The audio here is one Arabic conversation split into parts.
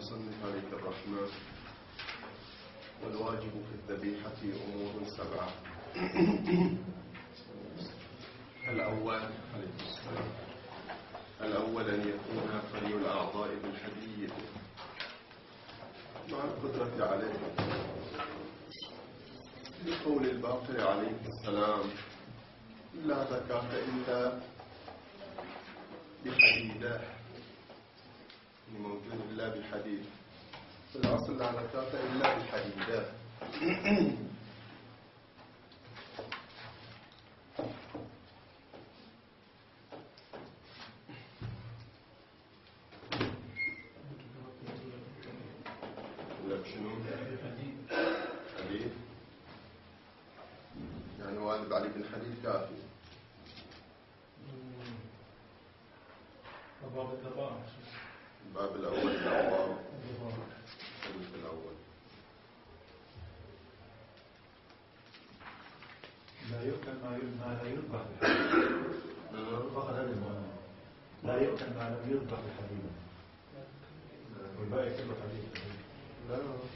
المصنف عليه الرحمة: والواجب في الذبيحة أمور 7. الأول أن يكون فري الأعضاء بالحديد مع القدرة عليه، لقول الباقر عليه السلام: لا زكاة إلا بحديده، موجود إلا بحديد، في الأصل لا زكاة إلا بحديده. شنو؟ حديد يعني واجب عليه بالحديد كافي. باب الذبائح، الباب الأول الأبواب الأول. لا يؤكل ما لا يذبح بالحديد. لا يؤكل ما لم يذبح بالحديد، والباقي كله حديد. لا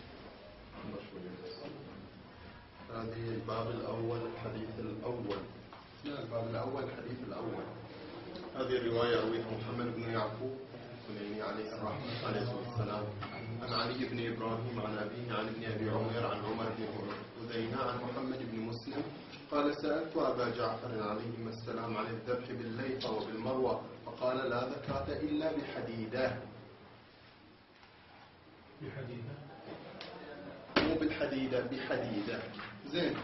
هذه الباب الأول الحديث الأول. لا، الباب الأول الحديث الأول. هذه الرواية رويها محمد بن يعقوب السليمي عليه الرحمة عليه السلام عن علي بن إبراهيم عن أبيه عن ابن أبي عمير عن عمر بن أذينة عن محمد بن مسلم قال: سألت أبا جعفر عليهما السلام عن الذبح بالليث وبالمروة فقال: لا زكاة إلا بحديده. بحديده مو بالحديدة، بحديدة. زين.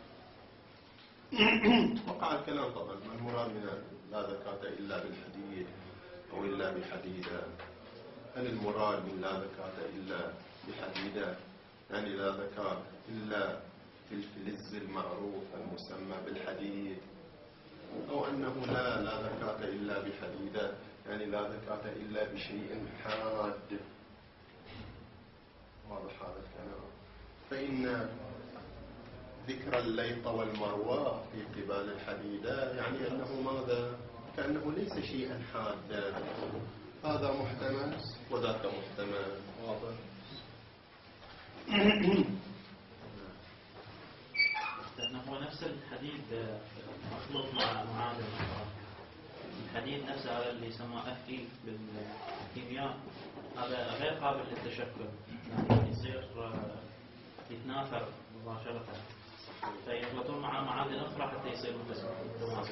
وقع الكلام طبعا، ما المراد من لا زكاة إلا بالحديد أو إلا بحديدة؟ هل المراد من لا زكاة إلا بحديدة يعني لا زكاة إلا في الفلز المعروف المسمى بالحديد، أو أنه لا زكاة إلا بحديدة يعني لا زكاة إلا بشيء حاد؟ واضح هذا الكلام. فإن ذكر الليط والمروة في قبال الحديدة يعني أنه ماذا؟ كأنه ليس شيئا حادا، هذا محتمل وذاك محتمل. واضح؟ لأنه هو نفس الحديد مخلوط مع معادن أخرى. الحديد نفسه هذا اللي يسمى Fe بالكيمياء، هذا غير قابل للتشكل، يعني يصير يتناثر مباشرة، فيخلطون مع معادن أخرى حتى يصير متماسك.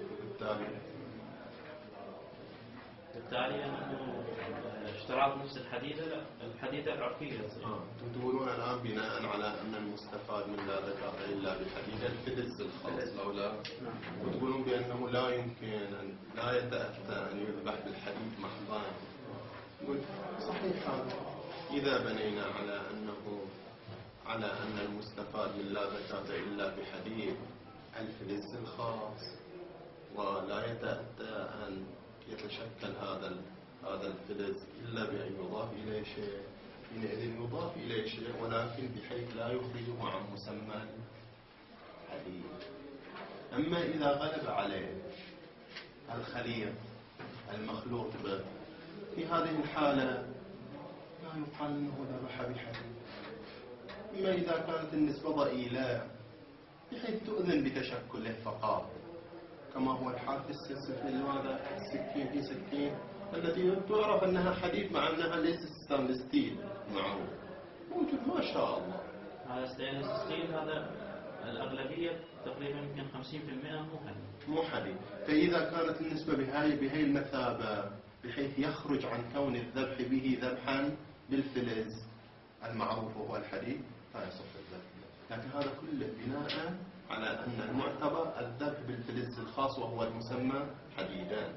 بالتالي أنه اشتراط نفس الحديدة، لا، الحديدة العرفية. تقولون الآن بناء على أن المستفاد من لا زكاة إلا بحديدة الفلز الخاص أو لا؟ وتقولون بأنه لا يمكن أن لا يتأتى أن يذبح بالحديد محضا. صحيح هذا. إذا بنينا على أن المستفاد من لا زكاة إلا بحديد الفلز الخاص، ولا يتأتى أن يتشكل هذا الفلز إلا بأن يضاف إليه شيء، حينئذ يضاف إليه شيء ولكن بحيث لا يخرجه عن مسمى الحديد. أما إذا غلب عليه الخليط المخلوط به، في هذه الحالة لا يقال أنه ذبح بحديد. أما إذا كانت النسبة ضئيلة بحيث تؤذن بتشكله فقط، كما هو الحال في السكين في سكين التي تعرف أنها حديد مع أنها ليست ستانلس ستيل معروف موجود ما شاء الله. هذا ستانلس ستيل، هذا الأغلبية تقريبا يمكن 50% مو حديد. فإذا كانت النسبة بهاي المثابة بحيث يخرج عن كون الذبح به ذبحا بالفلز المعروف وهو الحديد لا يصح الذبح. لكن هذا كله بناء على أن المعتبر الذبح بالفلز الخاص وهو المسمى حديدان.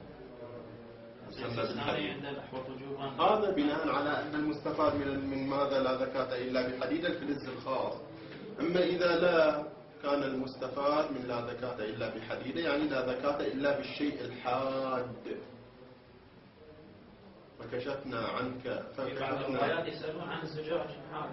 هذا بناء على أن المستفاد من ماذا لا زكاة إلا بحديد الفلز الخاص. أما إذا لا كان المستفاد من لا زكاة إلا بحديد يعني لا زكاة إلا بالشيء الحاد. فكشفنا عنك في بعض الروايات يسألون عن الزجاج الحاد.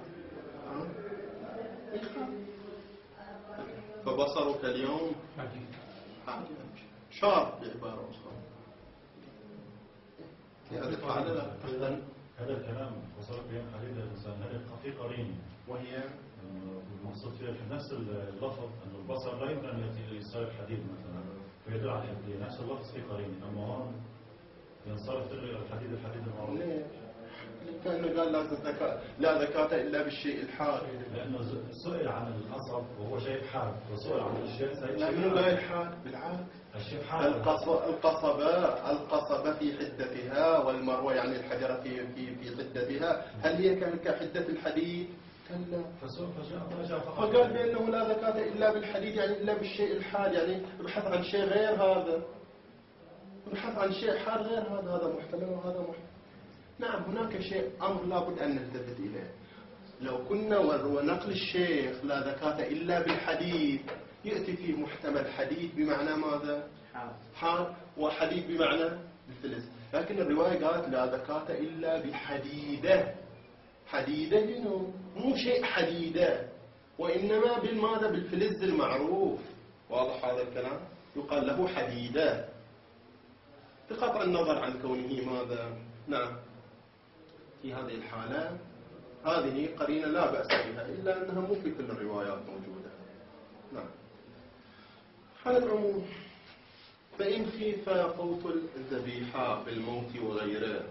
فبصرك اليوم حاد شارب بعبارة أخرى. في هذه الحالة هذا الكلام وصلت بين حديد الإنسان هذا في قرينة، وهي المقصود فيها في نفس اللفظ أن البصر لا يمكن أن يأتي لإيصال الحديد مثلا فيدل على الحديد، نفس اللفظ في قرينة، أما هون ينصرف إلى الحديد المعروف. كأنه قال لا زكاة إلا بالشيء الحاد، لأنه سئل عن القصب وهو شيء حاد، وسئل عن الشيء لأنه لا الحاد بالعكس. الشيء حاد. القصبة في حدتها والمروة يعني الحجرة في حدتها، هل هي كحدة الحديد؟ كلا. فقال بأنه لا زكاة إلا بالحديد يعني إلا بالشيء الحاد، يعني بحث عن شيء غير هذا، بحث عن شيء حاد غير هذا محتمل وهذا محتمل. نعم هناك شيء أمر لابد أن نلتفت إليه. لو كنا ونقل الشيخ لا زكاة إلا بالحديد يأتي في محتمل حديد بمعنى ماذا؟ حاد، وحديد بمعنى الفلس، لكن الرواية قالت لا زكاة إلا بحديدة. حديدة منه مو شيء حديدة، وإنما بالماذا؟ بالفلز المعروف. واضح هذا الكلام؟ يقال له حديدة بقطع النظر عن كونه ماذا؟ نعم في هذه الحالة هذه قرينة لا بأس بها، إلا أنها مو في كل الروايات موجودة. نعم. على العموم فإن خيف فوت الذبيحة بالموت وغيره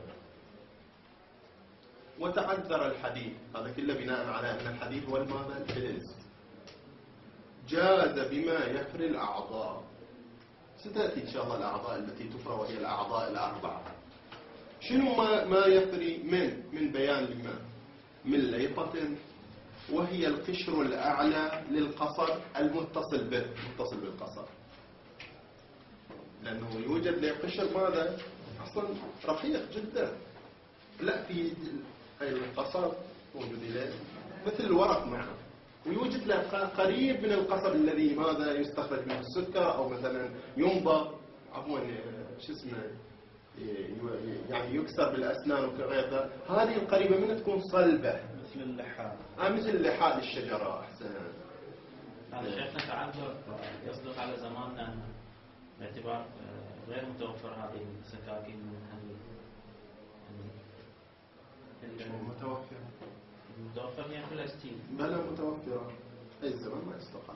وتعذر الحديث، هذا كله بناء على أن الحديث هو ماذا؟ الفلز، جاز بما يفري الأعضاء. ستأتي إن شاء الله الأعضاء التي تفرى وهي الأعضاء الأربعة. شنو ما يفري من بيان لما؟ من ليطة، وهي القشر الأعلى للقصر المتصل بالقصر، لأنه يوجد له قشر ماذا؟ أصلا رقيق جدا، لا في القصر موجود له مثل الورق معه، ويوجد له قريب من القصب الذي ماذا يستخرج منه السكر أو مثلا ينضى عفوا شو اسمه يعني يكسر بالأسنان وكذا. هذه القريبة منها تكون صلبة مثل اللحاء. مثل اللحاء للشجرة. أحسن. هذا شيخنا تعذر يصدق على زماننا باعتبار غير متوفر هذه السكاكين من متوفر هي فلسطين. بلا متوفرة أي زمان ما يستطيع.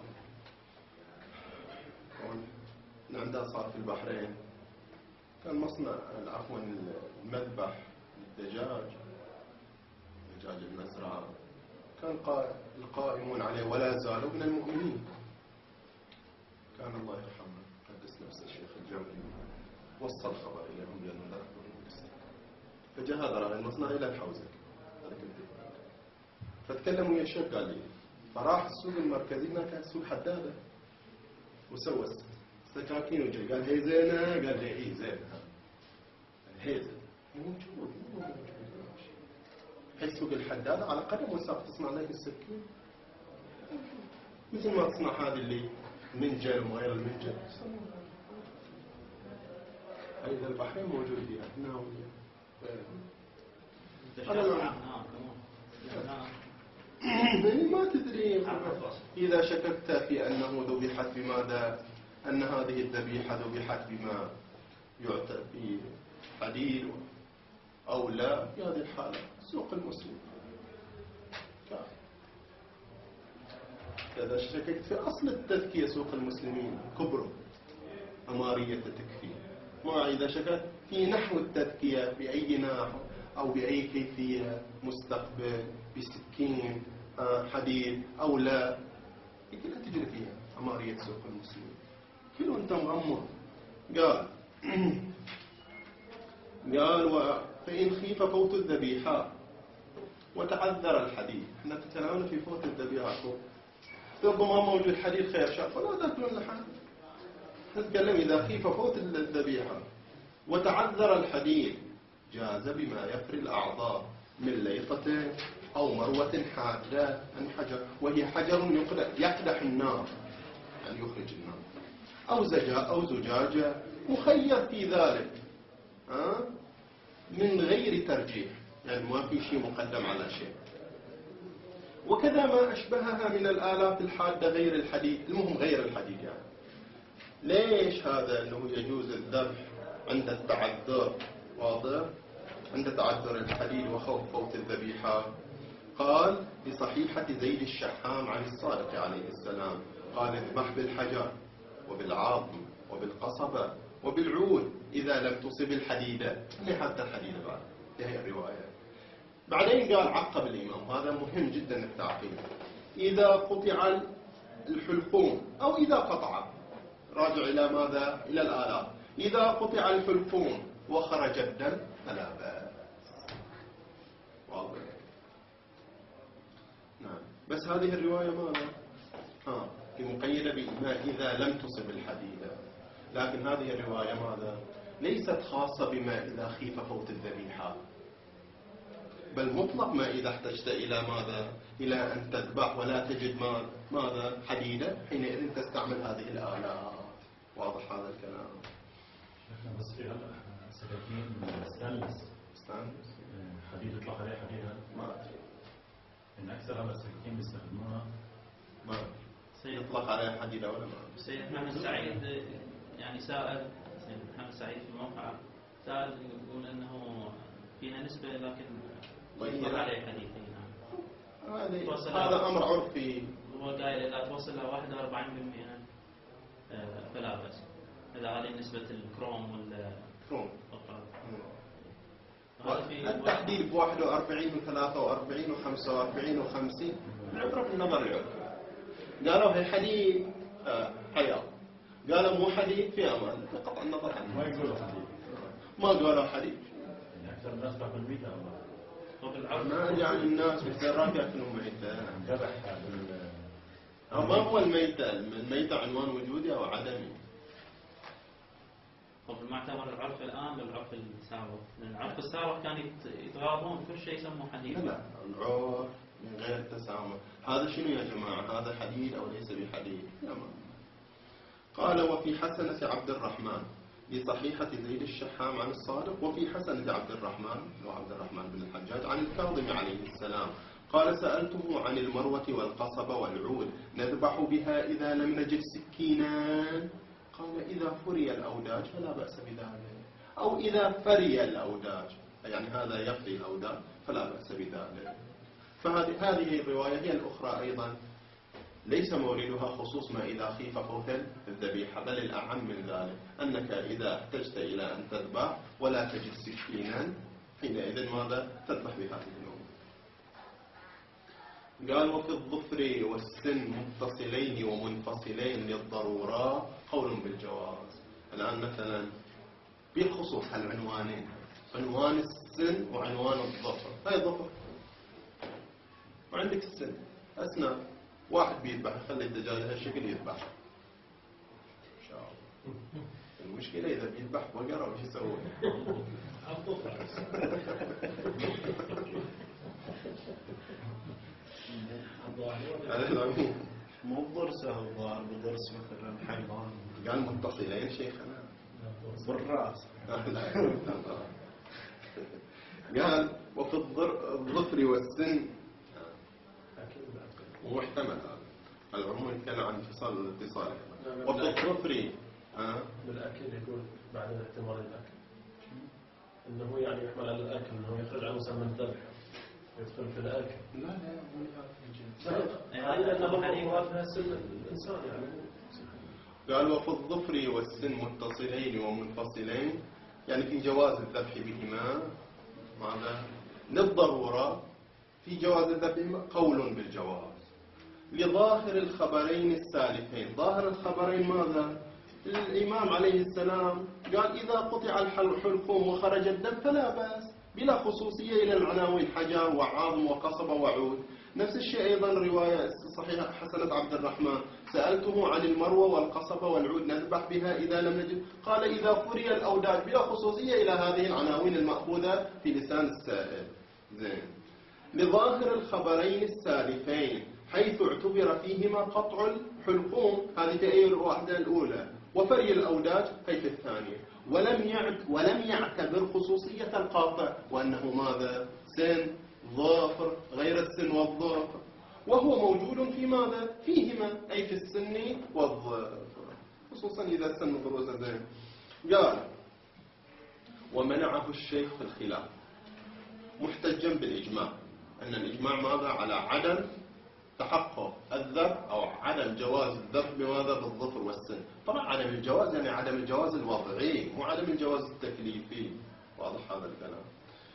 عندها صار في البحرين كان مصنع عفوا المذبح الدجاج المزرعة، كان القائمون عليه ولا زالوا من المؤمنين. كان الله يرحمه قدس نفس الشيخ الجوزي وصل الخبر إليهم بأنه لا يقبلون الإسلام، فجاء هذا رأي المصنع إلى الحوزة، فتكلموا يا شيخ قال لي، فراح السوق المركزي هناك كان سوق حدادة وسوى سكاكين وجاي قال هي زينة، قال لي هي زينة، هي زينة موجود هي سوق الحدادة على قدم وساق تصنع لك السكين مثل ما تصنع هذه اللي منجل وغير المنجل. أيضا البحرين موجود فيها يعني ما تدري إذا شككت في أنه ذبحت بماذا، أن هذه الذبيحة ذبحت بما يعتبر حديد أو لا، في هذه الحالة سوق المسلم إذا شككت في أصل التذكية سوق المسلمين كبره أمارية تكفي، ما إذا شككت في نحو التذكية بأي نحو أو بأي كيفية، مستقبل بسكين حديد أو لا، كلها تجري فيها أمارية سوق المسلمين. كله أنت مغمض. قال فإن خيف فوت الذبيحة وتعذر الحديث. احنا تكلمنا في فوت الذبيحة، ربما موجود حديث خير شر فلا تأكلون اللحم. نتكلم إذا خيف فوت الذبيحة وتعذر الحديث جاز بما يفري الأعضاء من ليطة أو مروة حادة عن حجر، وهي حجر يقدح النار يعني يخرج النار، أو زجاجة مخير في ذلك من غير ترجيح، يعني ما في شيء مقدم على شيء. وكذا ما أشبهها من الآلات الحادة غير الحديد، المهم غير الحديد يعني. ليش هذا أنه يجوز الذبح عند التعذر؟ واضح؟ عند تعذر الحديد وخوف فوت الذبيحة. قال بصحيحة زيد الشحام عن الصادق عليه السلام قال اذبح بالحجر وبالعظم وبالقصبة وبالعود إذا لم تصب الحديدة. حتى الحديدة بعد في هي الرواية. بعدين قال عقب الإمام، هذا مهم جدا التعقيب، إذا قطع الحلقوم أو إذا قطع، راجع إلى ماذا؟ إلى الآلات. إذا قطع الحلقوم وخرج الدم فلا بأس. واضح؟ نعم. بس هذه الرواية ماذا؟ مقيدة بما إذا لم تصب الحديدة، لكن هذه الرواية ماذا؟ ليست خاصة بما إذا خيف فوت الذبيحة، بل مطلق ما إذا احتجت إلى ماذا؟ إلى أن تذبح ولا تجد ماذا؟ حديدة، حينئذ تستعمل هذه الآلات. واضح هذا الكلام؟ احنا بس في هلا سكاكين ستانلس حديد يطلق عليه حديد، ما أدري إن أكثر هذا السكاكين بيستخدموها ما يطلق عليه حديدة ولا ما؟ سيد محمد سعيد يعني سائل، سيد محمد سعيد في الموقع سائل يقول أنه فيها نسبة لكن يطلق عليه حديد. هذا أمر عرفي. هو قايل إذا توصل ل 41% فلا بأس، إذا هذه نسبة الكروم كروم. هذا التحديد ب 41 و43 و45 و50 العبرة بالنظر العرفي. قالوا هي حديد حياة، قالوا مو حديد في أمان، قطع النظر عنه. ما يقولوا حديد، ما قالوا حديد. يعني أكثر الناس تأكل ميتة ما يعني الناس بالسراك يأكلوا ميتة. ذبح ما هو الميتة؟ الميتة عنوان وجودي أو عدمي؟ طب المعتبر العرف الآن بالعرف السابق، لأن العرف السابق كان يتغاضون كل شيء يسموه حديد. لا العرف من غير التسامح. هذا شنو يا جماعة؟ هذا حديد أو ليس بحديد؟ قال وفي حسنة عبد الرحمن بصحيحة زيد الشحام عن الصادق، وفي حسنة عبد الرحمن بن الحجاج عن الكاظم عليه السلام قال سألته عن المروة والقصبة والعود نذبح بها إذا لم نجد سكينا؟ قال إذا فري الأوداج فلا بأس بذلك، أو إذا فري الأوداج، يعني هذا يفري الأوداج فلا بأس بذلك. فهذه الرواية هي الأخرى أيضا ليس موردها خصوص ما إذا خيف فوت الذبيحة، بل الأعم من ذلك أنك إذا احتجت إلى أن تذبح ولا تجد سكينا حينئذ ماذا؟ تذبح بهذه الأمور. قال وفي الظفر والسن متصلين ومنفصلين للضرورة قول بالجواز. الآن مثلا بالخصوص هالعنوانين، عنوان السن وعنوان الظفر. هاي الظفر وعندك السن أسنان، واحد بيذبح يخلي الدجاج هالشكل يذبح إن شاء الله. المشكلة إذا بيذبح بقرة وش يسوي؟ على العموم مو بضرسه الظاهر، بضرس مثلا حيوان. قال متصلين شيخنا بالراس. قال وفي الظفر والسن ومحتمل هذا العموم يتكلم عن انفصال والاتصال. وفي الظفر بالأكل يقول بعد احتمال الأكل إنه يعني يحمل على الأكل، إنه يخرج عن مسمى الذبح يدخل في الأكل. لا يعني أنه مراد سن الإنسان يعني. قال وفي الظفر والسن متصلين ومنفصلين، يعني في جواز الذبح بهما ماذا؟ للضرورة في جواز الذبح قول بالجواز لظاهر الخبرين السالفين. ظاهر الخبرين ماذا؟ الإمام عليه السلام قال إذا قطع الحلقوم وخرج الدم فلا بأس، بلا خصوصية إلى العناوين حجر وعظم وقصبة وعود. نفس الشيء أيضا رواية صحيحة حسنة عبد الرحمن سألته عن المروة والقصبة والعود نذبح بها إذا لم نجد؟ قال إذا فري الأوداج، بلا خصوصية إلى هذه العناوين المأخوذة في لسان السائل. زين. لظاهر الخبرين السالفين حيث اعتبر فيهما قطع الحلقوم، هذه في أي الواحدة الأولى، وفري الأوداج هي في الثانية، ولم يعتبر خصوصية القاطع وأنه ماذا؟ سن ظافر غير السن والظافر، وهو موجود في ماذا؟ فيهما، أي في السن والظافر، خصوصا إذا السن بروز. زين. قال ومنعه الشيخ في الخلاف محتجا بالإجماع، أن الإجماع ماذا؟ على عدم تحقق الذبح أو عدم جواز الذبح بماذا؟ بالظفر والسن. طبعا عدم الجواز يعني عدم الجواز الوضعي، مو عدم الجواز التكليفي. واضح هذا الكلام؟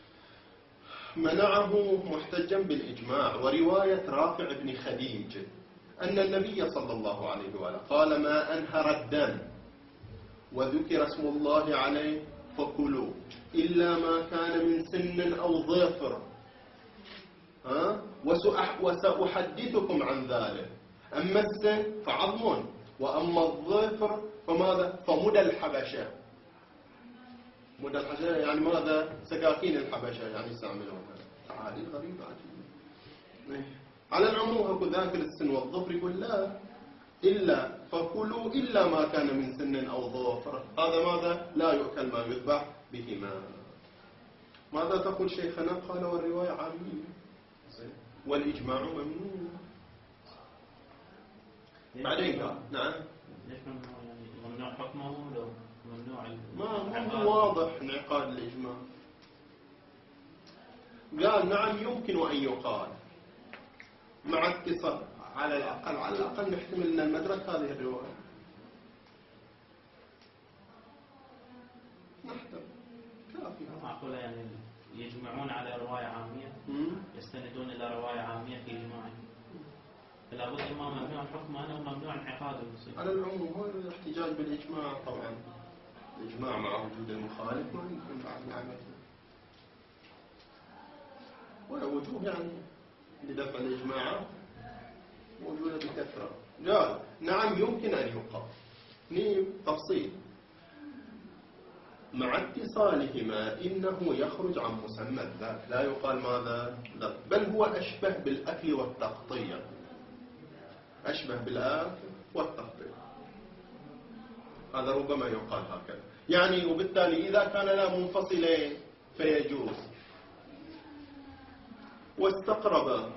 منعه محتجا بالإجماع. ورواية رافع بن خديج أن النبي صلى الله عليه وآله قال: ما أنهر الدم وذكر اسم الله عليه فكلوا إلا ما كان من سن أو ظفر، وسأحدثكم عن ذلك. أما السن فعظم، وأما الظفر فماذا؟ فمدى الحبشة. مدى الحبشة يعني ماذا؟ سكاكين الحبشة يعني يستعملونها. تعالي غريبة عجيبة. على العموم أكو ذاكر السن والظفر يقول لا، إلا فكلوا إلا ما كان من سن أو ظفر. هذا ماذا؟ لا يؤكل ما يذبح بهما. ماذا تقول شيخنا؟ قال: والرواية عامية والإجماع ممنوع. بعدين قال نعم. ليش ممنوع؟ يعني ممنوع حكمه لو ممنوع ما هو واضح انعقاد الإجماع. قال نعم يمكن أن يقال مع اتصال، على الأقل نحتمل أن ندرك هذه الرواية. نحتمل كافي. معقولة يعني يجمعون على رواية عامية، يستندون إلى رواية عامية في إجماعهم، فلا بد إما ممنوع حكمه أو ممنوع انعقاده. على العموم هو الاحتجاج بالإجماع. طبعا الإجماع مع وجود المخالف ما يمكن بعد معاملته، ووجوه يعني لدفع الإجماع موجودة بكثرة. قال نعم يمكن أن يقال. تفصيل مع اتصالهما إنه يخرج عن مسمى الذات، لا يقال ماذا؟ لا، بل هو أشبه بالأكل والتقطيع. أشبه بالأكل والتقطيع، هذا ربما يقال هكذا يعني. وبالتالي إذا كان لا منفصلين فيجوز. واستقرب،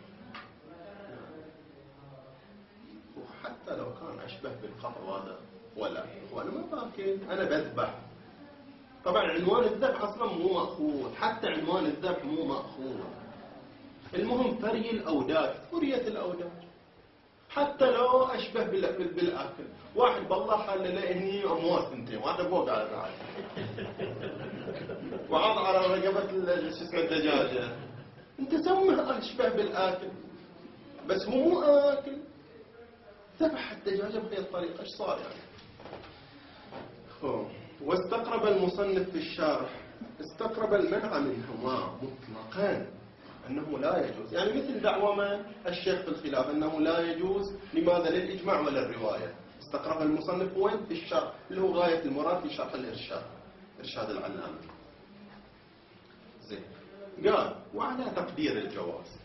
وحتى لو كان أشبه بالقطع هذا ولا، وأنا ما باكل، أنا بذبح. طبعا عنوان الذبح أصلا مو مأخوذ، حتى عنوان الذبح مو مأخوذ. المهم فري الأوداج، فرية الأوداج، حتى لو أشبه بالأكل. واحد بالله حال له هني أموات ثنتين، واحد فوق على بعض، وعض على رقبة الدجاجة. أنت سمه أشبه بالأكل، بس هو مو آكل. ذبح الدجاجة بهذه الطريقة، إيش صار يعني؟ واستقرب المصنف في الشارح، استقرب المنع منهما مطلقا، أنه لا يجوز. يعني مثل دعوى من الشيخ في الخلاف أنه لا يجوز. لماذا؟ للإجماع ولا الرواية. استقرب المصنف وين؟ في الشرح، اللي هو غاية المراد في شرح الإرشاد، إرشاد العلامة. زين. قال وعلى تقدير الجواز،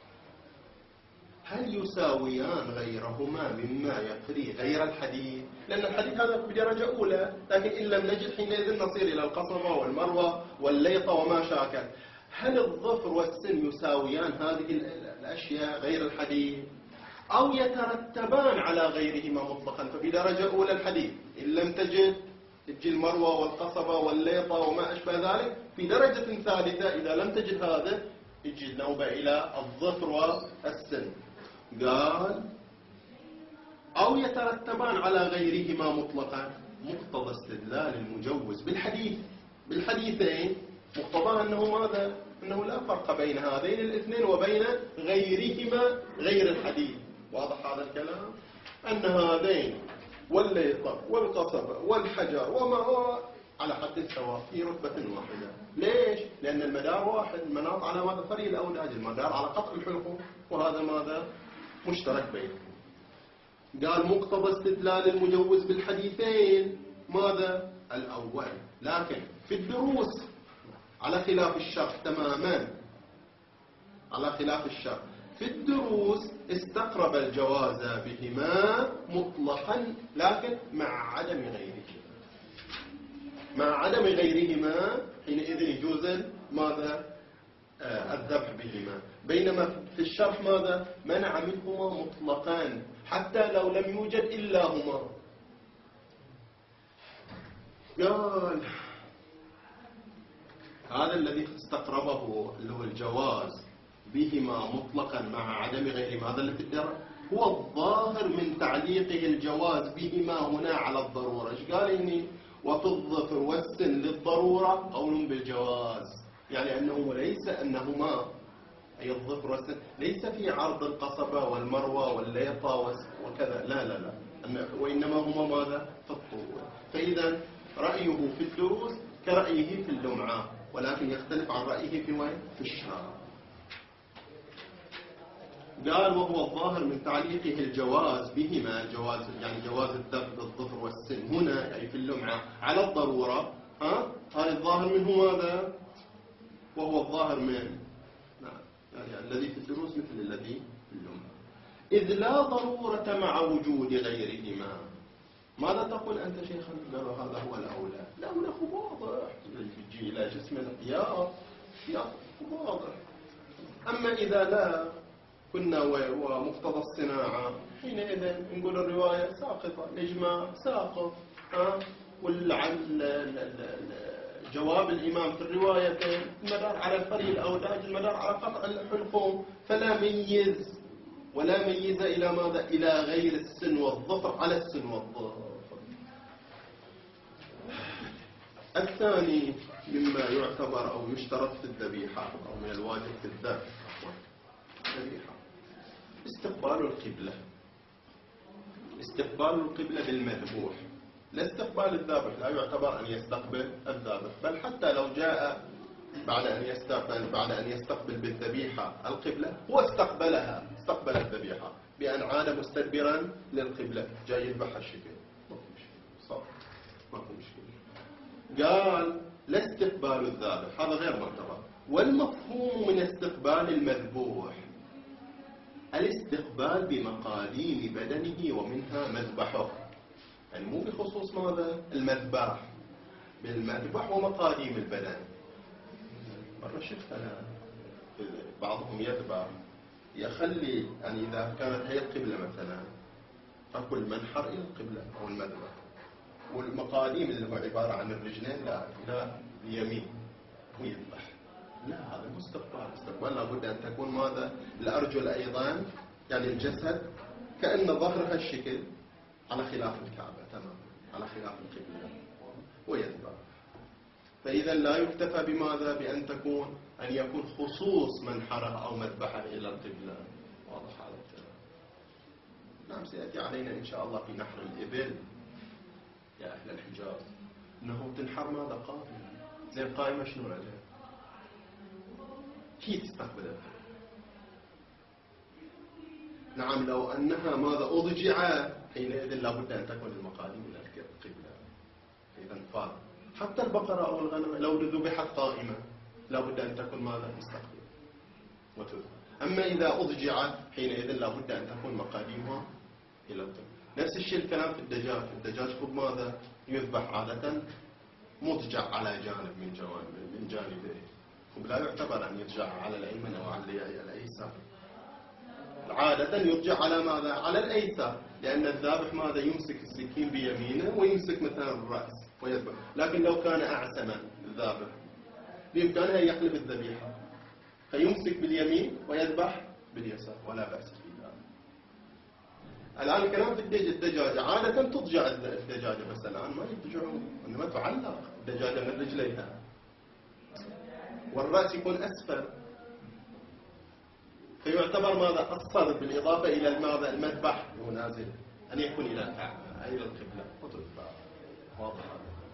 هل يساويان غيرهما مما يفري غير الحديث؟ لأن الحديث هذا بدرجة أولى، لكن إن لم نجد حينئذ نصير إلى القصبة والمروة والليطة وما شاكل. هل الظفر والسن يساويان هذه الأشياء غير الحديث، أو يترتبان على غيرهما مطلقا؟ فبدرجة أولى الحديث، إن لم تجد تجي المروة والقصبة والليطة وما أشبه ذلك. في درجة ثالثة إذا لم تجد هذا يجي النوبة إلى الظفر والسن. قال أو يترتبان على غيرهما مطلقا. مقتضى استدلال المجوز بالحديثين مقتضاه أنه ماذا؟ أنه لا فرق بين هذين الاثنين وبين غيرهما غير الحديث. واضح هذا الكلام؟ أن هذين والليطة والقصبة والحجر وما هو على حد سواء في رتبة واحدة. ليش؟ لأن المدار واحد، المناط على ماذا؟ فري الأوداج، المدار على قطع الحلقوم، وهذا ماذا؟ مشترك بينهم. قال مقتضى استدلال المجوز بالحديثين ماذا؟ الأول. لكن في الدروس على خلاف الشرح تماما، على خلاف الشرح في الدروس استقرب الجواز بهما مطلقا، لكن مع عدم غيرهما. مع عدم غيرهما حينئذ يجوز ماذا؟ الذبح بهما. بينما في الشرح ماذا؟ منع منهما مطلقا حتى لو لم يوجد إلا هما. قال هذا الذي استقربه اللي هو الجواز بهما مطلقا مع عدم غيرهما، هذا اللي في الدرع هو الظاهر من تعليقه الجواز بهما هنا على الضرورة. ايش قال هنا؟ وفي الظفر والسن للضرورة قول بالجواز، يعني أنه ليس أنهما أي الظفر والسن ليس في عرض القصبة والمروة والليطة وكذا، لا لا لا، وإنما هما ماذا؟ في الطول. فإذا رأيه في الدروس كرأيه في اللمعة، ولكن يختلف عن رأيه في وين؟ في الشارع. قال وهو الظاهر من تعليقه الجواز بهما، الجواز يعني جواز الذبح بالظفر والسن هنا أي في اللمعة على الضرورة. هذا الظاهر منه ماذا؟ وهو الظاهر من يعني الذي في الدروس مثل الذي في اللمعة، إذ لا ضرورة مع وجود غيرهما. ماذا تقول أنت شيخنا؟ قال هذا هو الأولى. لا هنا واضح، يجي إلى جسم القياس واضح. أما إذا لا كنا ومقتضى الصناعة حينئذ نقول الرواية ساقطة، الإجماع ساقط. جواب الإمام في الروايتين المدار على الفري الأوداج، المدار على قطع الحلقوم، فلا ميز ولا ميز إلى ماذا؟ إلى غير السن والظفر على السن والظفر. الثاني مما يعتبر أو يشترط في الذبيحة أو من الواجب في الذبح الذبيحة استقبال القبلة. استقبال القبلة بالمذبوح، لا استقبال الذابح، لا يعتبر أن يستقبل الذابح، بل حتى لو جاء بعد أن يستقبل بالذبيحة القبلة هو استقبلها، استقبل الذبيحة بأن عاد مستدبرا للقبلة جاي يذبح الشكل، ما في مشكلة، صح ما في مشكلة. قال لا استقبال الذابح، هذا غير معتبر. والمفهوم من استقبال المذبوح الاستقبال بمقاديم بدنه ومنها مذبحه، يعني مو بخصوص ماذا؟ المذبح، بالمذبح ومقاديم البدن. مرة شفت أنا بعضهم يذبح يخلي يعني إذا كانت هي القبلة مثلا أكل منحر إلى القبلة أو المذبح، والمقاديم اللي هو عبارة عن الرجلين لا إلى اليمين ويذبح. لا هذا مستقبل. استقبال لابد أن تكون ماذا؟ الأرجل أيضا يعني الجسد كأن ظهرها الشكل على خلاف الكعبة تمام، على خلاف القبلة ويذبح. فإذا لا يكتفى بماذا؟ بأن يكون خصوص منحره أو مذبحه إلى القبلة. واضح هذا الكلام؟ نعم سيأتي علينا إن شاء الله في نحر الإبل يا أهل الحجاز أنه تنحر ماذا؟ قائمة. زي القائمة شنو عليها؟ كيف تستقبل القبلة؟ نعم لو أنها ماذا أضجع حينئذ لابد أن تكون المقاديم إلى القبلة. إذا فارق. حتى البقرة أو الغنم لو ذبحت قائمة لابد أن تكون ماذا؟ مستقبل وتذبح. أما إذا أضجعت حينئذ لابد أن تكون مقاديمها إلى القبلة. نفس الشيء الكلام في الدجاج. الدجاج خب ماذا؟ يذبح عادة مضجع على جانب من جانبه، خب لا يعتبر أن يضجع على الأيمن أو على الأيسر. عادة يرجع على ماذا؟ على الأيسر، لأن الذابح ماذا؟ يمسك السكين بيمينه ويمسك مثلا الرأس ويذبح. لكن لو كان أعسما الذابح بإمكانه يقلب الذبيحة فيمسك باليمين ويذبح باليسار ولا بأس في ذلك. الآن الكلام في الدجاجة عادة تضجع الدجاجة، بس الآن ما يضجعون، إنما تعلق الدجاجة من رجليها والرأس يكون أسفل، فيعتبر ماذا؟ الصرف بالإضافة إلى ماذا؟ المذبح هو نازل أن يكون إلى الكعبة أي إلى القبلة وتذبح. واضح.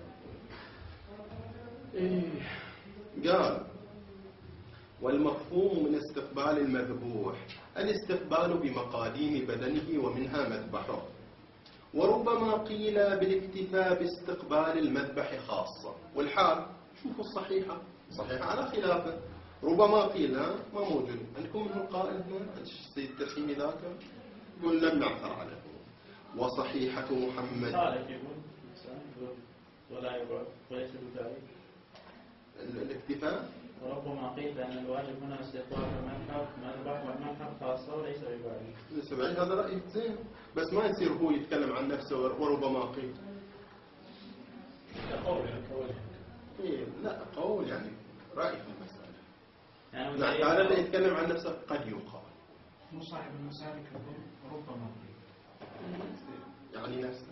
قال والمفهوم من استقبال المذبوح الاستقبال بمقاديم بدنه ومنها مذبحه. وربما قيل بالاكتفاء باستقبال المذبح خاصة، والحال شوفوا الصحيحة على خلافه. ربما قيل ما موجود عندكم منه قائل هنا السيد التسليمي ذاك يقول لم نعثر عليه. وصحيحة محمد ولا يبعد وليس بذلك الاكتفاء. وربما قيل بأن الواجب هنا استقبال المذبح والمنحر خاصة وليس ببعيد. ليس بعيد، هذا رأي زين، بس ما يصير هو يتكلم عن نفسه وربما قيل. قول يعني لا قول يعني رأي في المسألة. يعني نعم، هذا اللي يتكلم عن نفسه قد يقال. مو صاحب المسالك يقول ربما يعني نفسه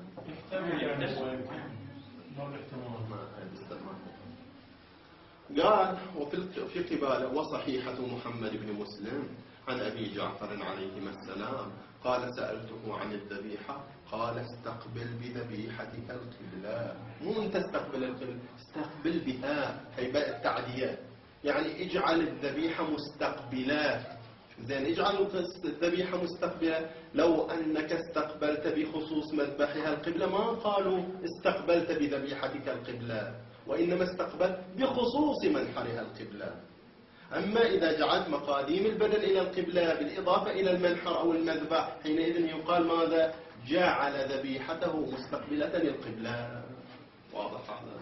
قال وفي قباله وصحيحة محمد بن مسلم عن أبي جعفر عليهما السلام قال سألته عن الذبيحة قال استقبل بذبيحتك القبلة. مو أنت استقبل القبلة، استقبل بها، هي بقى التعدية، يعني اجعل الذبيحة مستقبلة. زين، اجعل الذبيحة مستقبلة. لو أنك استقبلت بخصوص مذبحها القبلة ما قالوا استقبلت بذبيحتك القبلة، وإنما استقبلت بخصوص منحرها القبلة. أما إذا جعلت مقاديم البدن إلى القبلة بالإضافة إلى المنحر أو المذبح، حينئذ يقال ماذا؟ جعل ذبيحته مستقبلة للقبلة. واضح هذا؟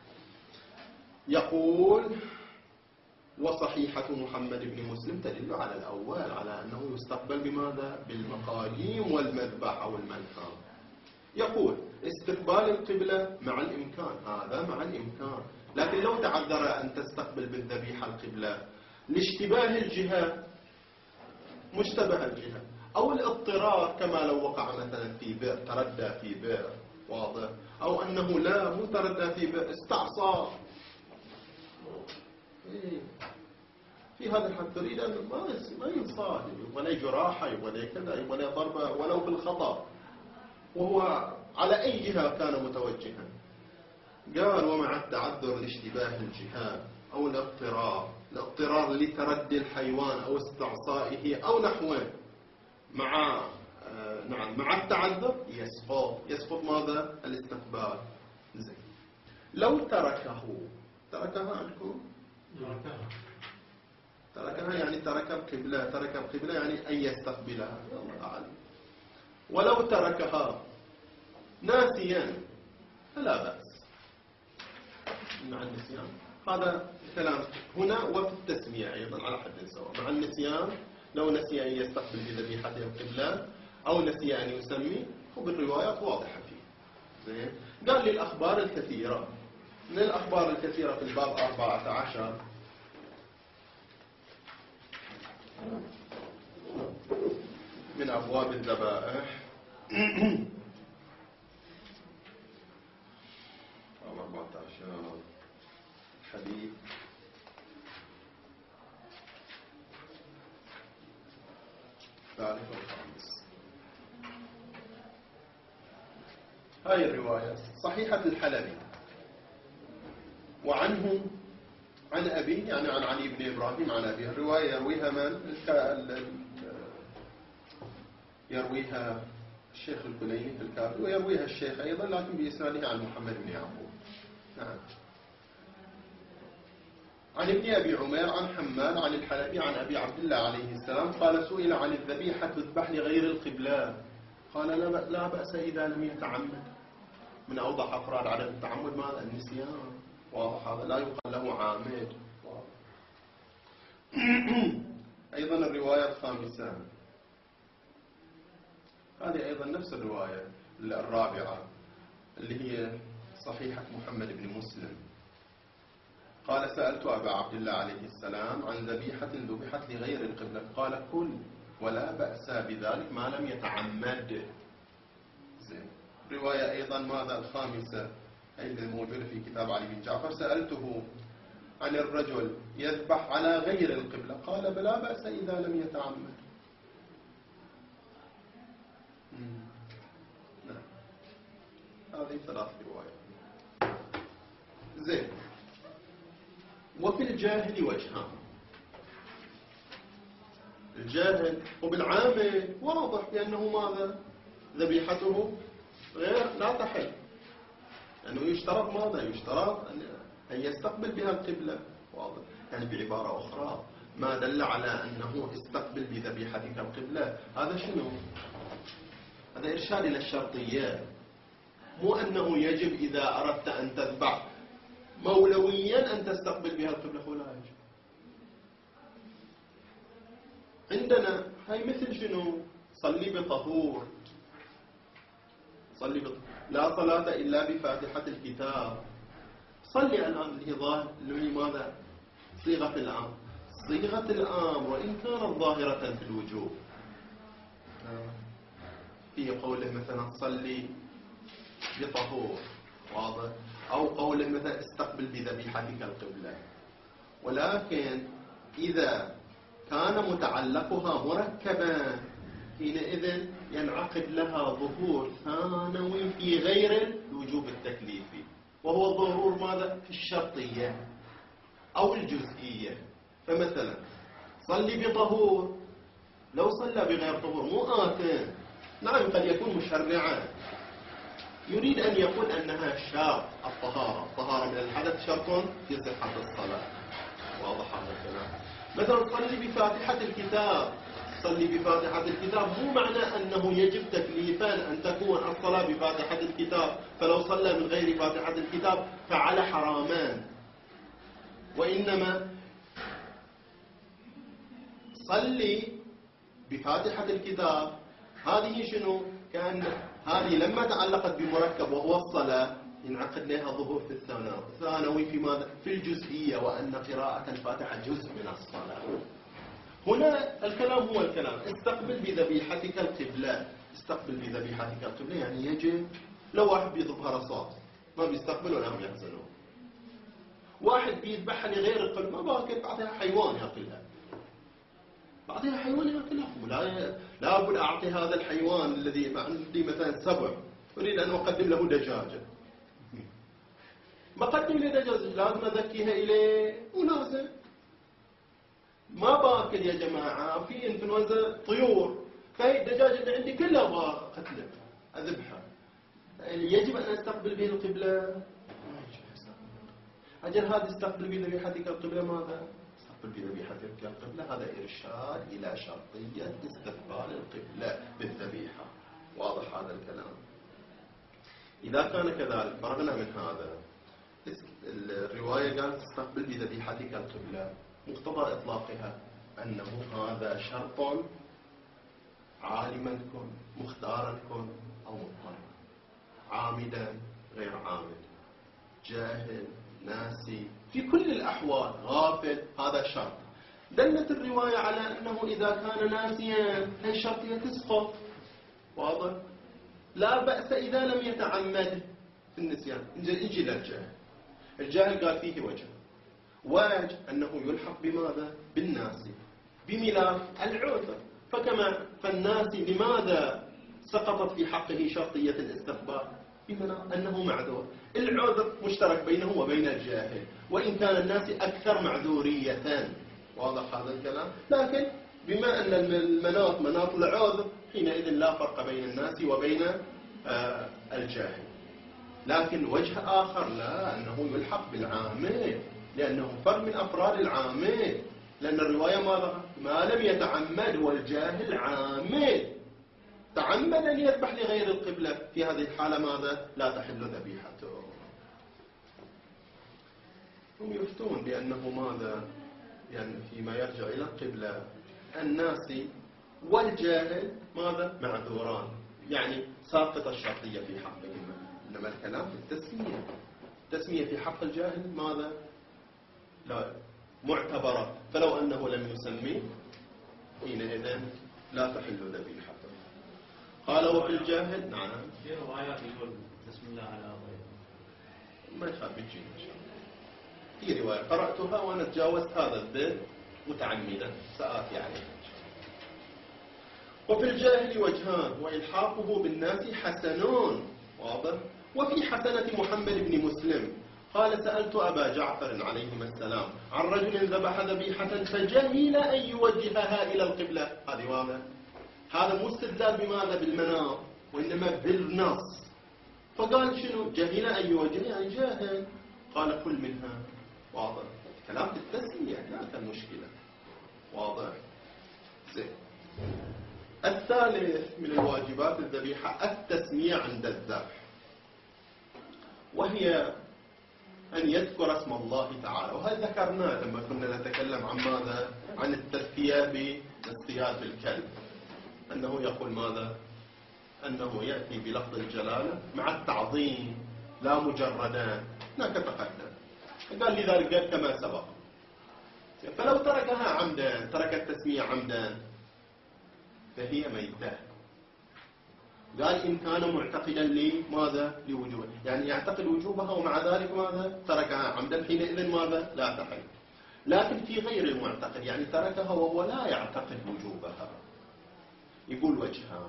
يقول وصحيحة محمد بن مسلم تدل على الأول، على أنه يستقبل بماذا؟ بالمقاديم والمذبح أو المنحر. يقول استقبال القبلة مع الإمكان، هذا مع الإمكان، لكن لو تعذر أن تستقبل بالذبيحة القبلة لاشتباه الجهة، مشتبه الجهة، أو الاضطرار كما لو وقع مثلا في بئر، تردى في بئر، واضح، أو أنه لا مو تردى في بئر، استعصى في هذا الحد، تريد أن ما ينصاد ولا جراحة ولا كذا ولا ضربة ولو بالخطأ، وهو على أي جهة كان متوجها. قال ومع التعذر لاشتباه الجهات أو الاضطرار لتردي الحيوان أو استعصائه أو نحوه، مع التعذر يسقط ماذا؟ الاستقبال. زين، لو تركها عندكم؟ تركها يعني ترك القبلة يعني أن يستقبلها، الله أعلم. ولو تركها ناسيا فلا بأس مع النسيان. هذا كلام هنا وفي التسمية أيضا على حد سواء. مع النسيان، لو نسي أن يستقبل بذبيحته القبلة أو نسي أن يسمي، وبالروايات واضحة فيه. زين، قال لي الأخبار الكثيرة، من الأخبار الكثيرة في الباب 14 من أبواب الذبائح 14 حديث ثالث والخامس. هاي الرواية صحيحة الحلبي، وعنه عن أبيه يعني عن علي بن إبراهيم عن أبيه. الرواية يرويها من؟ يرويها الشيخ الكليني في الكافي، ويرويها الشيخ أيضا لكن بإسنادها عن محمد بن يعقوب. نعم. عن ابن أبي عمير عن حماد عن الحلبي عن أبي عبد الله عليه السلام قال سئل عن الذبيحة تذبح لغير القبلة قال لا بأس إذا لم يتعمد. من أوضح أفراد عدم التعمد ماذا؟ النسيان. واضح هذا، لا يقال له عامد. أيضا الرواية الخامسة هذه أيضا نفس الرواية الرابعة اللي هي صحيحة محمد بن مسلم. قال سألت أبا عبد الله عليه السلام عن ذبيحة ذبحت لغير القبلة قال كل ولا بأس بذلك ما لم يتعمد. زين. رواية أيضا ماذا الخامسة أيضا موجودة في كتاب علي بن جعفر سألته عن الرجل يذبح على غير القبلة قال بلا بأس إذا لم يتعمد. نعم. هذه ثلاث روايات. زين. وفي الجاهل وجهان. الجاهل وبالعامل واضح بأنه ماذا؟ ذبيحته غير لا تحل، لأنه يشترط ماذا؟ يشترط أن يستقبل بها القبلة. واضح، يعني بعبارة أخرى ما دل على أنه استقبل بذبيحتك القبلة هذا شنو؟ هذا إرشاد إلى الشرطية، مو أنه يجب إذا أردت أن تذبح مولويا أن تستقبل بها القبلة، ولا يجب. عندنا هاي مثل شنو؟ صلي بطهور، لا صلاة إلا بفاتحة الكتاب. صلي الآن اللي هي ماذا؟ صيغة الأمر. صيغة الأمر وإن كانت ظاهرة في الوجوب، في قوله مثلا صلي بطهور، واضح، أو قوله مثلا استقبل بذبيحتك القبلة، ولكن إذا كان متعلقها مركبا حينئذ ينعقد لها ظهور ثانوي في غير الوجوب التكليفي، وهو ظهور ماذا؟ في الشرطية أو الجزئية. فمثلا صلي بطهور، لو صلى بغير طهور مو آثم، نعم قد يكون مشرعا، يريد أن يقول أنها شرط الطهارة من الحدث شرط في صحة الصلاة، واضح هذا الكلام. مثلا صلي بفاتحة الكتاب، صلي بفاتحة الكتاب مو معنى أنه يجب تكليفا أن تكون الصلاة بفاتحة الكتاب، فلو صلى من غير فاتحة الكتاب فعل حرامان، وإنما صلي بفاتحة الكتاب هذه شنو؟ كان هذه لما تعلقت بمركب وهو الصلاة ينعقد لها ظهور في الثانوي في ماذا؟ في الجزئية، وأن قراءة الفاتحة جزء من الصلاة. هنا الكلام هو الكلام، استقبل بذبيحتك القبلة. استقبل بذبيحتك القبلة يعني يجب. لو واحد بيذبح رصاص ما بيستقبل ولا هم يحزنون، واحد بيذبحها لغير القبلة ما باكر، بعطيها حيوان يأكلها، بعطيها حيوان يأكلها. لا أقول أعطي هذا الحيوان الذي عندي مثلا سبع أريد أن أقدم له دجاجة، بقدم له دجاجة لازم أذكيها إليه ولازم ما باكل يا جماعة، في انفلونزا طيور، فهي الدجاجة اللي عندي كلها أبغى أقتلها أذبحها، يجب أن أستقبل به القبلة؟ أجل هذا استقبل بذبيحتك القبلة ماذا؟ استقبل بذبيحتك القبلة هذا إرشاد إلى شرطية استقبال القبلة بالذبيحة، واضح هذا الكلام. إذا كان كذلك فرغنا من هذا، الرواية قالت استقبل بذبيحتك القبلة، مقتضى إطلاقها أنه هذا شرط عالما كن، مختارا كن أو مضطرا، عامدا غير عامد، جاهل ناسي، في كل الأحوال غافل، هذا شرط. دلت الرواية على أنه إذا كان ناسيا هي الشرطية تسقط، واضح؟ لا بأس إذا لم يتعمد في النسيان. نجي للجاهل. الجاهل قال فيه وجه أنه يلحق بماذا؟ بالناسي، بملاك العذر. فالناسي لماذا سقطت في حقه شرطية الاستقبال؟ بما أنه معذور. العذر مشترك بينه وبين الجاهل، وإن كان الناس أكثر معذورية، واضح هذا الكلام. لكن بما أن المناط مناط العذر حينئذ لا فرق بين الناس وبين الجاهل. لكن وجه آخر لا، أنه يلحق بالعامل، لأنه فرد من أفراد العامل، لأن الرواية ما لم يتعمد والجاهل عامل، تعمد أن يذبح لغير القبلة، في هذه الحالة ماذا؟ لا تحل ذبيحته. هم يفتون بأنه ماذا؟ يعني فيما يرجع إلى القبلة الناس والجاهل ماذا؟ معذوران، يعني ساقط الشرطية في حقهما. إنما الكلام في التسمية، التسمية في حق الجاهل ماذا؟ لا معتبرة، فلو أنه لم يسمي حينئذ لا تحل ذبيحته. قال وفي الجاهل نعم في روايات يقول بسم الله على غيره، ما يخاف بيجي إن شاء الله. في رواية قرأتها وأنا تجاوزت هذا الذل متعمدا، سآتي عليه. وفي الجاهل وجهان، وإلحاقه بالناس حسنون، واضح. وفي حسنة محمد بن مسلم قال سألت أبا جعفر عليهما السلام عن رجل ذبح ذبيحة فجهل أن يوجهها إلى القبلة. هذه واضح، هذا مو استدلال بماذا؟ بالمناط، وإنما بالنص. فقال شنو؟ جهل أن يوجهها، يعني جاهل. قال كل منها، واضح. كلام في التسمية لا كان مشكلة، واضح. زين. الثالث من الواجبات الذبيحة التسمية عند الذبح، وهي أن يذكر اسم الله تعالى. وهذا ذكرناه لما كنا نتكلم عن ماذا؟ عن التذكية باصطياد الكلب، أنه يقول ماذا؟ أنه يأتي بلفظ الجلالة مع التعظيم لا مجردا، هناك تقدم. قال لذلك قال كما سبق فلو تركها عمدا، ترك التسمية عمدا، فهي ميتة. قال إن كان معتقدا لماذا؟ لوجوبها، يعني يعتقد وجوبها ومع ذلك ماذا؟ تركها عمدا، حينئذ ماذا؟ لا تحل. لكن في غير المعتقد، يعني تركها وهو لا يعتقد وجوبها، يقول وجهان.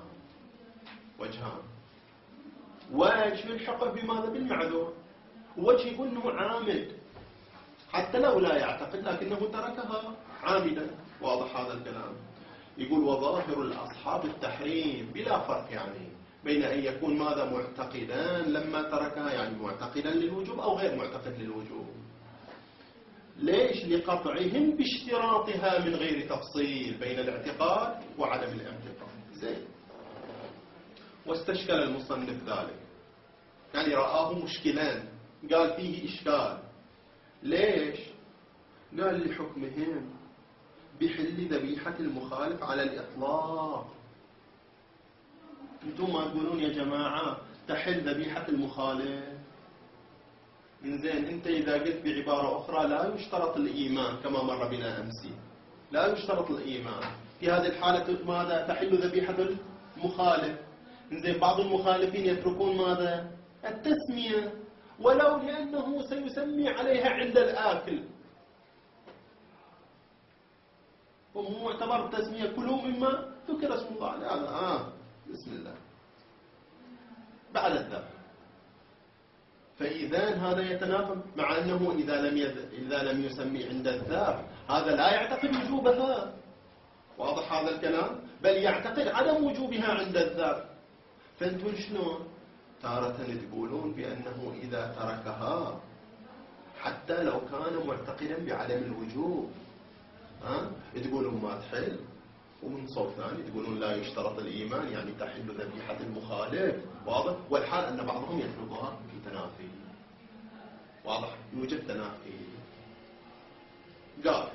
وجه يلحقه بماذا؟ بالمعذور. وجه يقول انه عامد حتى لو لا يعتقد لكنه تركها عامدا. واضح هذا الكلام؟ يقول وظاهر الأصحاب التحريم بلا فرق، يعني بين أن يكون ماذا؟ معتقدا لما تركها، يعني معتقدا للوجوب أو غير معتقد للوجوب. ليش؟ لقطعهم باشتراطها من غير تفصيل بين الاعتقاد وعدم الاعتقاد. زين. واستشكل المصنف ذلك، يعني رآه مشكلان، قال فيه إشكال. ليش؟ قال لحكمهم بحل ذبيحة المخالف على الإطلاق. انتم ما تقولون يا جماعة تحل ذبيحة المخالف؟ إنزين، انت إذا قلت بعبارة أخرى لا يشترط الإيمان كما مر بنا أمسي، لا يشترط الإيمان، في هذه الحالة ماذا؟ تحل ذبيحة المخالف. إنزين، بعض المخالفين يتركون ماذا؟ التسمية، ولو لأنه سيسمي عليها عند الآكل، وهو معتبر التسمية كلوا مما ذكر اسم الله عليه. هذا بسم الله بعد الذبح. فإذا هذا يتناقض، مع أنه إذا لم يسمي عند الذبح هذا لا يعتقد وجوبها. واضح هذا الكلام؟ بل يعتقد عدم وجوبها عند الذبح. فأنتم شلون؟ تارة تقولون بأنه إذا تركها حتى لو كان معتقدا بعدم الوجوب تقولون ما تحل، ومن صوت ثاني تقولون لا يشترط الإيمان، يعني تحل ذبيحة المخالف. واضح؟ والحال أن بعضهم يفرضها في تنافي. واضح؟ يوجد تنافي. قال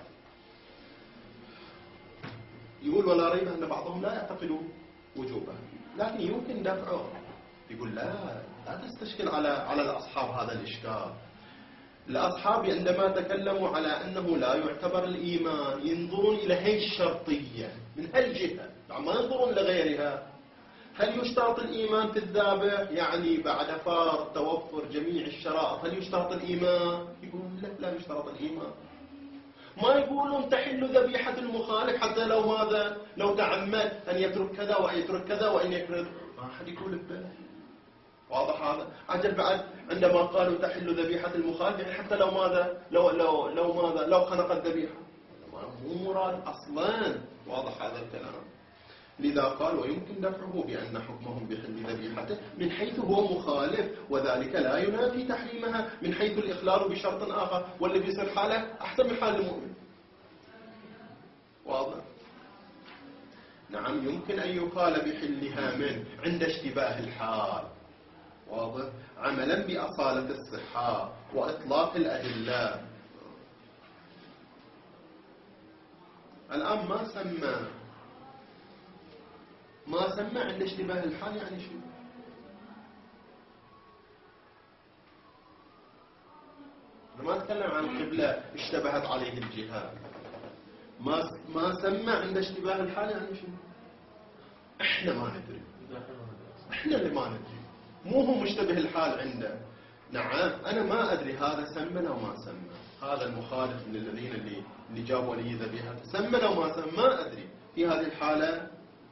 يقول ولا ريب أن بعضهم لا يعتقد وجوبها، لكن يمكن دفعه. يقول لا تستشكل على الأصحاب هذا الإشكال. الأصحاب عندما تكلموا على أنه لا يعتبر الإيمان ينظرون إلى هذه الشرطية من هالجهة، يعني ما ينظرون لغيرها. هل يشترط الإيمان في الذابح؟ يعني بعد فار توفر جميع الشرائط هل يشترط الإيمان؟ يقولون لا يشترط الإيمان. ما يقولون تحل ذبيحة المخالف حتى لو ماذا؟ لو تعمد أن يترك كذا وأن يترك كذا وأن يكرر، ما أحد يقول ببالك. واضح هذا؟ عجل بعد عندما قالوا تحل ذبيحة المخالف، يعني حتى لو ماذا؟ لو خنق الذبيحة، مو مراد أصلا. واضح هذا الكلام؟ لذا قال ويمكن دفعه بأن حكمهم بحل ذبيحته من حيث هو مخالف، وذلك لا ينافي تحريمها من حيث الإخلال بشرط آخر، واللي بيصير حاله أحسن من حال المؤمن. واضح؟ نعم، يمكن أن يقال بحلها من عند اشتباه الحال. واضح؟ عملا بأصالة الصحة وإطلاق الأدلة. الآن ما سمى عند اشتباه الحال، يعني شو؟ أنا ما أتكلم عن قبلة اشتبهت عليه الجهات. ما سمى عند اشتباه الحال، يعني شو؟ احنا ما ندري، احنا اللي ما ندري، مو هو مشتبه الحال عنده. نعم، أنا ما أدري هذا سمى أو ما سمى، هذا المخالف من الذين اللي جابوا لي ذبيحة سمى أو ما سمى، ما أدري. في هذه الحالة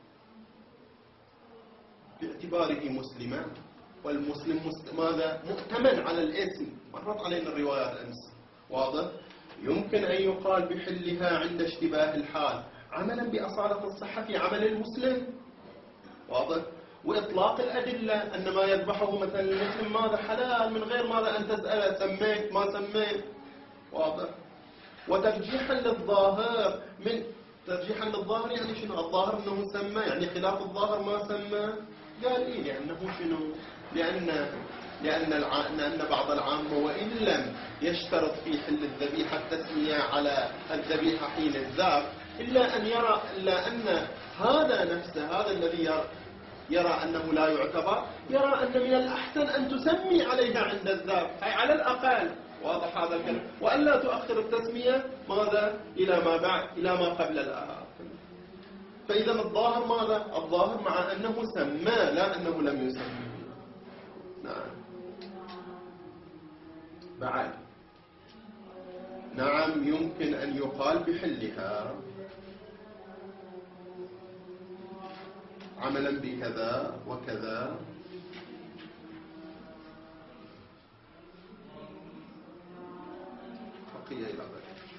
باعتباره مسلما، والمسلم ماذا؟ مؤتمن على الاسم، مرت علينا الروايات أمس. واضح؟ يمكن أن يقال بحلها عند اشتباه الحال عملا بأصالة الصحة في عمل المسلم. واضح؟ وإطلاق الأدلة أن ما يذبحه مثلا المسلم ماذا؟ حلال، من غير ماذا أن تسأل سميت ما سميت. واضح؟ وترجيحا للظاهر ترجيحا للظاهر، يعني شنو؟ الظاهر أنه سمى، يعني خلاف الظاهر ما سمى. قال إيه؟ لأنه شنو؟ لأن بعض العامة وإن لم يشترط في حل الذبيحة التسمية على الذبيحة حين الذبح، إلا أن يرى أن هذا نفسه، هذا الذي يرى أنه لا يعتبر، يرى أن من الأحسن أن تسمي عليها عند الذبح، أي على الأقل. واضح هذا الكلام؟ وألا تؤخر التسمية ماذا؟ إلى ما بعد، إلى ما قبل الآخر. فإذا الظاهر ماذا؟ الظاهر مع أنه سمى لا أنه لم يسمي. نعم. بعد نعم يمكن أن يقال بحلها عملا بكذا وكذا، بقي إلى ذلك.